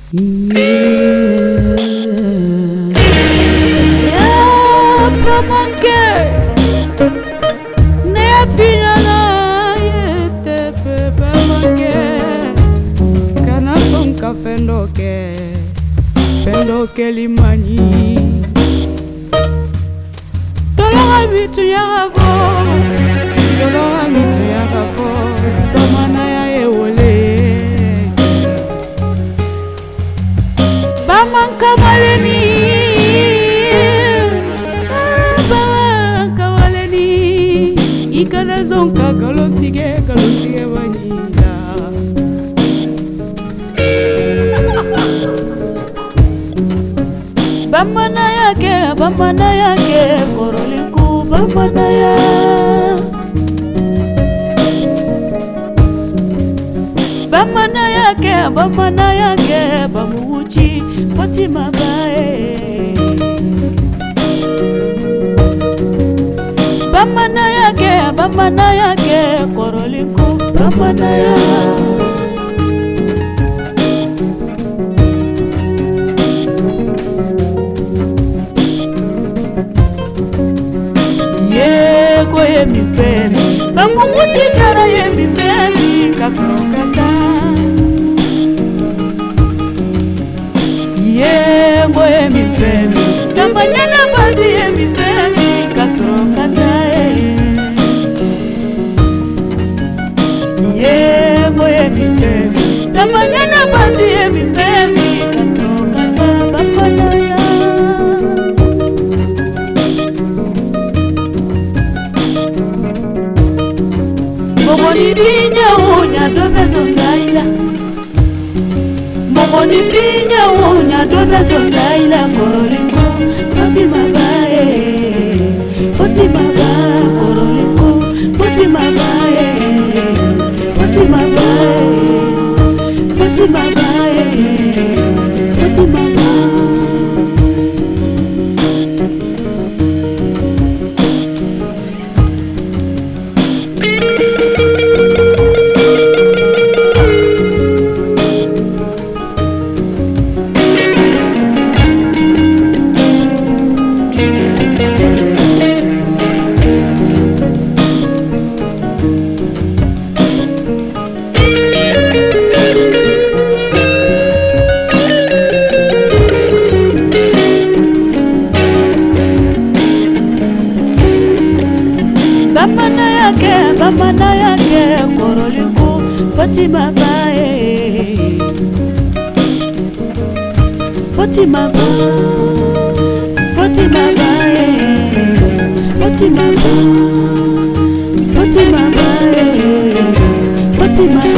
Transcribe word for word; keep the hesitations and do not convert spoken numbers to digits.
Fendoke, fendoke limani. Dolora mitu yagavo, dolora mitu yagavo. Bamana ya ewole, bamanka maleni, bamanka maleni. Ikana zonka galotige, galotige vanila. Bamana yake, bamana yake, koroliku bamana ya. Bamana yake, bamana yake, bamuchi Fatima bae. Bamana yake, bamana yake, koroliku bamana ya. Ye mi femi, bangu muti kara ye mi femi, kasurokata. Ye ngo ye mi femi, sambanyana basi ye mi femi, kasurokata. Ye ngo ye mi femi, sambanyana basi ye mi femi, kasurokata. Bapana ya. Momoni finya unya dobe zondaila, momoni finya unya dobe zondaila. Korolingo Fatima bae, Fatima bae, korolingo Fatima bae, Fatima bae, Fatima bae, Fatima bae. Bamana yake, bamana yake, koroliku Fatima bae, Fatima bae, Fatima bae, Fatima bae, Fatima bae, Fatima.